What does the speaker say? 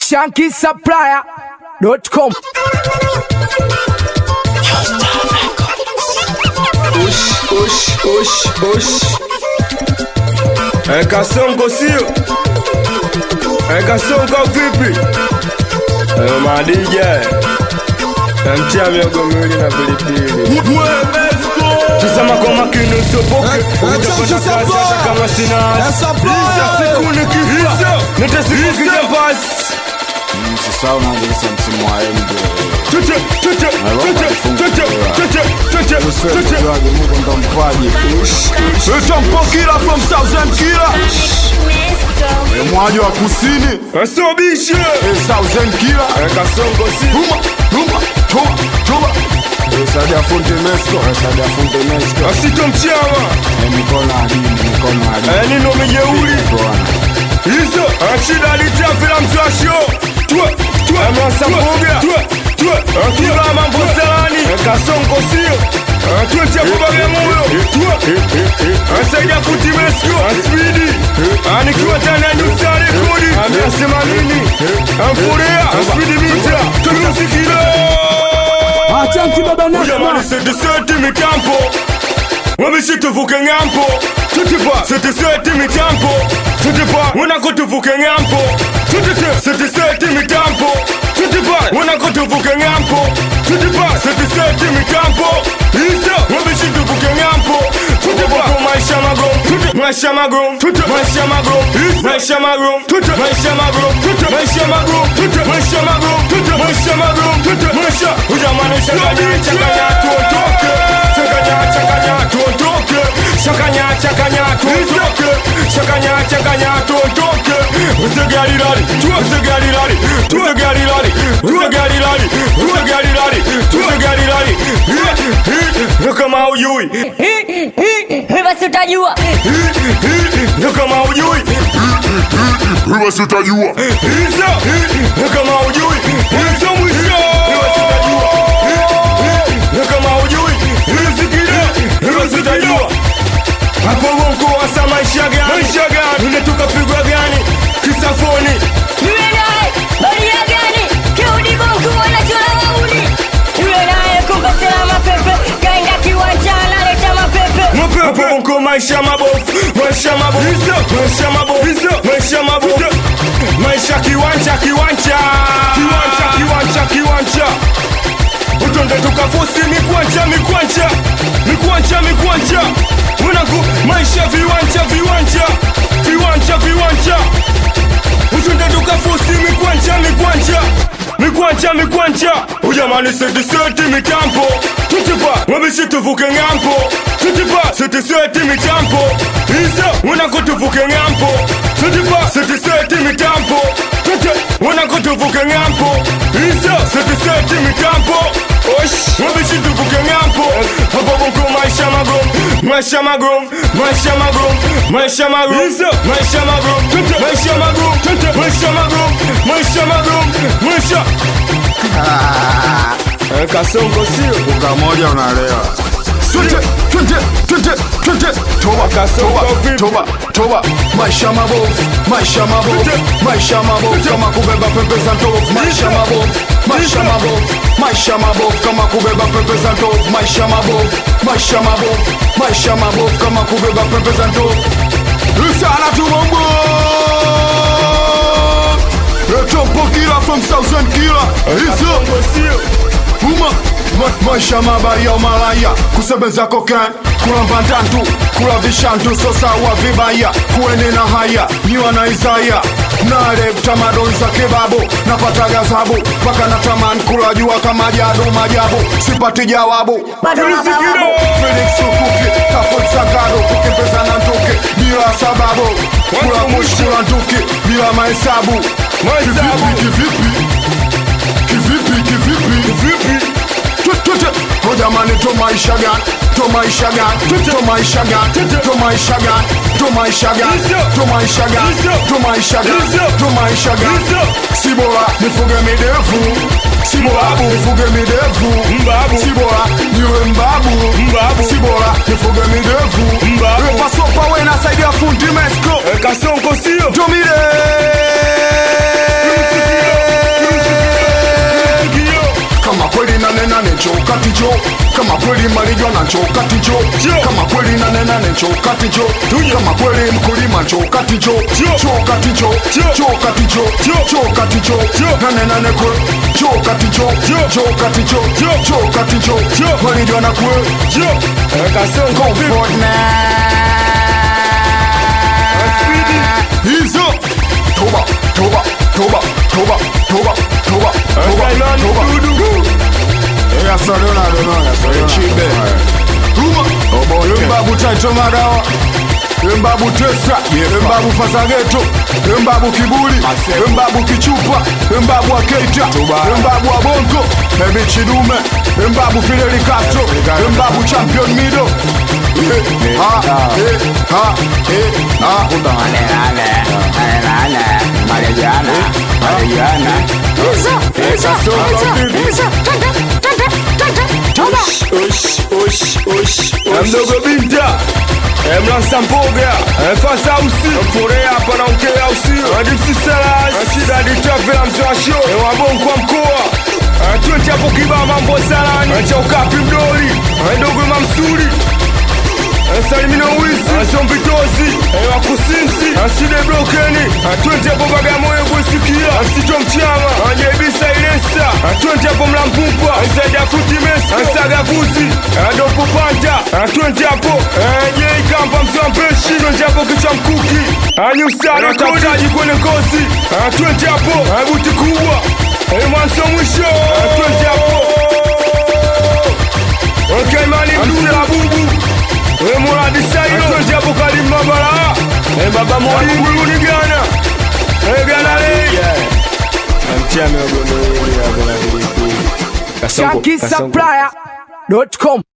ShankySupplier.com. Osh. Kasongo sio? Kasongo vipi? Madija. Mtia miogo miwili na pilipili. Tazama kwa makini usopoke. Utapata kazi kama sina. Hizo siku nikihizo. Nitasikia basi. Sasa unaanza msimu wa MD. Tuche. Mungu ndo mpaji. Utampokila from Southern Killer. Mwaji wa kusini. Asobishe. Southern Killer. Kasongo si. Ruma. Toba. Sadia Fontenesco. Asito mchama. Mikono hadi. Nino mijeuri. Hizo achida alitafila mtuasho. Amasa mboga. Kila mambo salani. Kasongo sio. Tuetia kubage moyo. Asaidia Futimesko. Aswidi. Nikiwa tana nyusari kodi. Amesema nini? Amfurea. Aswidi mita. Tunusikilo. Achanki baba Nasma. Ujamani seti mitampo. Wameshituvuke ngampo. Tutipa. Seti mitampo. Tutipa. Unakotuvuke ngampo. Seti mitampo. Tutipa. Unakotuvuke ngampo. Tutipa. Seti mitampo. Hizo. Wameshituvuke ngampo. Tutipa. Maisha magom. Maisha magom. Ujamani changanya tuondoke. Changanya tuondoke. Usegalilali. Kama ujui. Basi utajua. Kama ujui. Basi utajua. Hizo. Kama ujui. Hizo mwisho. Kama ujui. Hizo utajua. Hapo wonko wasa maisha gani? Unatoka pigwa gani? Kisafoni. Yule naye baria gani? Kiudi bongo wanachora wauni. Yule naye kumbe sela mapepe. Kaenda kiwanja analeta mapepe. Hapo wonko maisha mabovu. Maisha kiwanja. Utonde tukafusi mikwanja. Unaku maisha viwanja. Utonde tukafusi mikwanja. Ujamani seti mitampo. Tutipa. Wameshituvuke ngampo. Tutipa. Seti mitampo. Hizo. Unakotuvuke ngampo. Tutipa. Seti mitampo. Unakotuvuke ngampo. Hizo. Seti mitampo. Osh. Wameshituvuke ngampo. Hapo bongo maisha magom. Hizo. Maisha magom. Kasongo sio. Uka moja unalewa. Toba. Maisha mabovu. Kama kubeba pepe za ndovu. Maisha mabovu. Kama kubeba pepe za ndovu. Maisha mabovu. Kama kubeba pepe za ndovu. Usana tumombo. Etompokila from Southern Killer. Hizo. Maisha mabaya malaya. Kusebeza kokan. Kula mvandantu. Kula vishantu. Sosa wa vibaya. Kuende na haya. Niwa na Isaiah. Nale tamadoni za kebabo. Napata gazabu. Paka na taman kula jua kama jadu majabu. Sipati jawabu. Felix Sukuki. Kafot Sagado. Kukipeza na ntuki. Bila sababu. Kula mushkula ntuki. Bila mahesabu. Kivipi? Jamani to maisha gani? Sibola nifuge midevu. Sibola niwe mbabu. Sibola nifuge midevu. Pasopa wena saidia Futimesko. Kasongo sio. Jomire. njoo kati njoo. Kama kweli marijuana njoo kati njoo. Kama kweli nane njoo kati njoo. Kama kweli mkulima njoo kati njoo. Njoo kati njoo. Njoo kati njoo. Njoo kati njoo. Nane kwe. Njoo kati njoo. Njoo kati njoo. Njoo kati njoo. Marijuana kwe. Comfort man. Hizo. Toba, toba, toba, toba, toba, toba, toba, toba. Sorry, chibe. Mbabu taito madawa, mbabu tesa, mbabu fasageto, mbabu kibuli, mbabu kichupa, mbabu wa keita, mbabu wa bongo, baby chidume, mbabu Fidel Castro, mbabu champion mido. Mdogo binta Mlansa mboga Fasa usi Mforea hapa na unkea usi Dipsi Salas Shida ditavela mzwa show Wabon kwa mkoa Tuenche hapo kiba mambo salani Cha ukapi mdoli Ndogo mamsuri Salimino wisi Sombitozi Wakusinsi Side blokeni Tuenche hapo Bagamoyo Bwesikia Sito mchama Jebisa Ilesa Tuenche hapo Mlampumpwa Zaidi ya futi mesko Saga vuzi Dopo panta Tuenche hapo Jei kampa mzwa mpeshi Tuenche hapo kichwa mkuki Nyusana kautaji kwenye kozi Tuenche hapo Buti kubwa Mwanso mwisho Tuenche hapo Kaimani mdula bubu Muradi Saino Tuenche hapo Karim Mabala Baba Mori Mbulu Gana Gana lei ShankySupplier.com